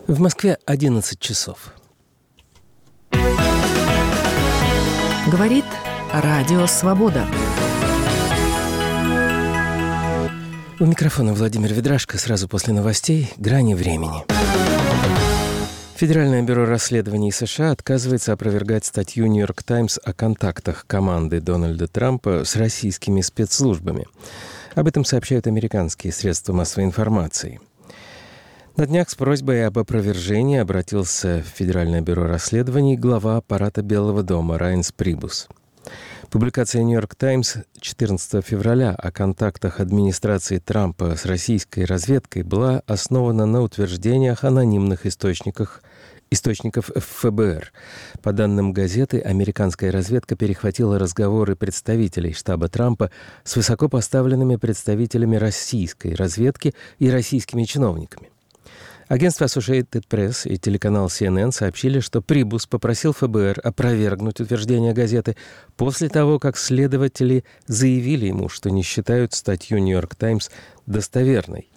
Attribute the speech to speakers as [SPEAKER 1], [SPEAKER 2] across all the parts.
[SPEAKER 1] В Москве 11 часов.
[SPEAKER 2] Говорит Радио Свобода.
[SPEAKER 1] У микрофона Владимир Ведрашко. Сразу после новостей «Грани времени». Федеральное бюро расследований США отказывается опровергать статью «Нью-Йорк Таймс» о контактах команды Дональда Трампа с российскими спецслужбами. Об этом сообщают американские средства массовой информации. На днях с просьбой об опровержении обратился в Федеральное бюро расследований глава аппарата Белого дома Райнс Прибус. Публикация «Нью-Йорк Таймс» 14 февраля о контактах администрации Трампа с российской разведкой была основана на утверждениях анонимных источников ФБР. По данным газеты, американская разведка перехватила разговоры представителей штаба Трампа с высокопоставленными представителями российской разведки и российскими чиновниками. Агентство Associated Press и телеканал CNN сообщили, что Прибус попросил ФБР опровергнуть утверждения газеты после того, как следователи заявили ему, что не считают статью «Нью-Йорк Таймс» достоверной.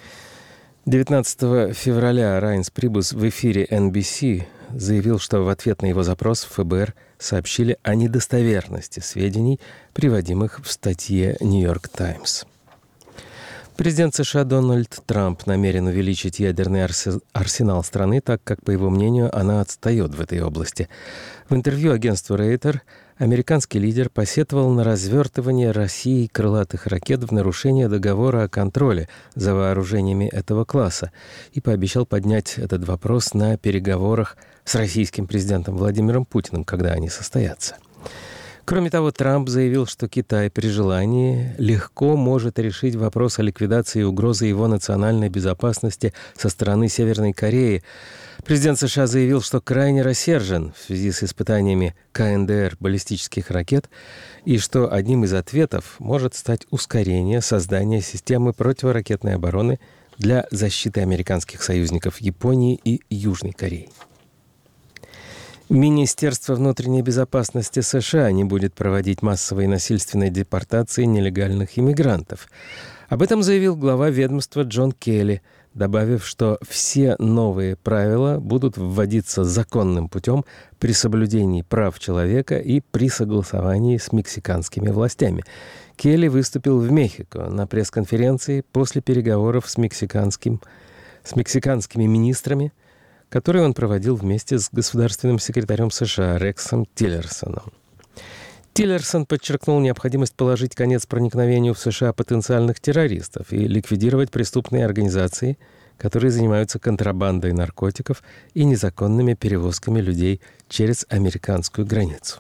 [SPEAKER 1] 19 февраля Райнс Прибус в эфире NBC заявил, что в ответ на его запрос ФБР сообщили о недостоверности сведений, приводимых в статье «Нью-Йорк Таймс». Президент США Дональд Трамп намерен увеличить ядерный арсенал страны, так как, по его мнению, она отстает в этой области. В интервью агентству Reuters американский лидер посетовал на развертывание Россией крылатых ракет в нарушение договора о контроле за вооружениями этого класса и пообещал поднять этот вопрос на переговорах с российским президентом Владимиром Путиным, когда они состоятся. Кроме того, Трамп заявил, что Китай при желании легко может решить вопрос о ликвидации угрозы его национальной безопасности со стороны Северной Кореи. Президент США заявил, что крайне рассержен в связи с испытаниями КНДР баллистических ракет и что одним из ответов может стать ускорение создания системы противоракетной обороны для защиты американских союзников Японии и Южной Кореи. Министерство внутренней безопасности США не будет проводить массовой насильственной депортации нелегальных иммигрантов. Об этом заявил глава ведомства Джон Келли, добавив, что все новые правила будут вводиться законным путем при соблюдении прав человека и при согласовании с мексиканскими властями. Келли выступил в Мехико на пресс-конференции после переговоров с мексиканскими министрами, который он проводил вместе с государственным секретарем США Рексом Тиллерсоном. Тиллерсон подчеркнул необходимость положить конец проникновению в США потенциальных террористов и ликвидировать преступные организации, которые занимаются контрабандой наркотиков и незаконными перевозками людей через американскую границу.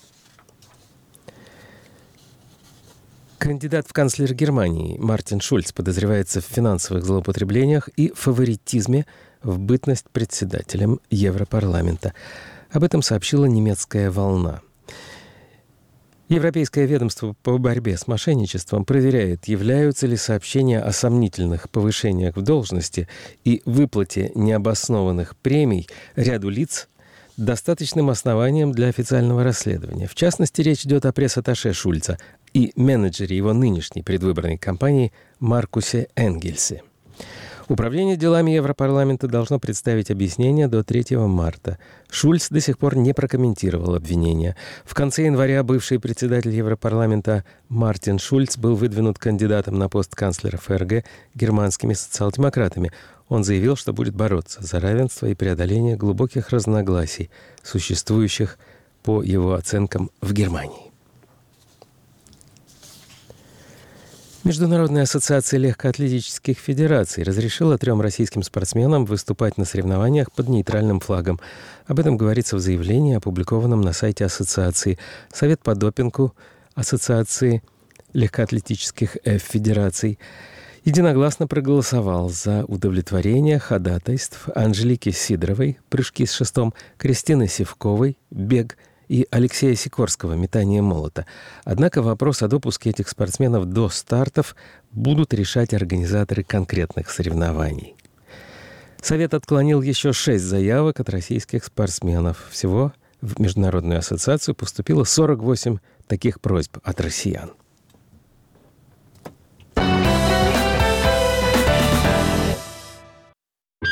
[SPEAKER 1] Кандидат в канцлер Германии Мартин Шульц подозревается в финансовых злоупотреблениях и фаворитизме в бытность председателем Европарламента. Об этом сообщила немецкая «Волна». Европейское ведомство по борьбе с мошенничеством проверяет, являются ли сообщения о сомнительных повышениях в должности и выплате необоснованных премий ряду лиц достаточным основанием для официального расследования. В частности, речь идет о пресс-атташе Шульца и менеджере его нынешней предвыборной кампании Маркусе Энгельсе. Управление делами Европарламента должно представить объяснение до 3 марта. Шульц до сих пор не прокомментировал обвинения. В конце января бывший председатель Европарламента Мартин Шульц был выдвинут кандидатом на пост канцлера ФРГ германскими социал-демократами. Он заявил, что будет бороться за равенство и преодоление глубоких разногласий, существующих, по его оценкам, в Германии. Международная ассоциация легкоатлетических федераций разрешила 3 российским спортсменам выступать на соревнованиях под нейтральным флагом. Об этом говорится в заявлении, опубликованном на сайте ассоциации. Совет по допингу Ассоциации легкоатлетических федераций единогласно проголосовал за удовлетворение ходатайств Анжелики Сидоровой, прыжки с шестом, Кристины Сивковой, бег, и Алексея Сикорского, метание молота. Однако вопрос о допуске этих спортсменов до стартов будут решать организаторы конкретных соревнований. Совет отклонил еще 6 заявок от российских спортсменов. Всего в Международную ассоциацию поступило 48 таких просьб от россиян.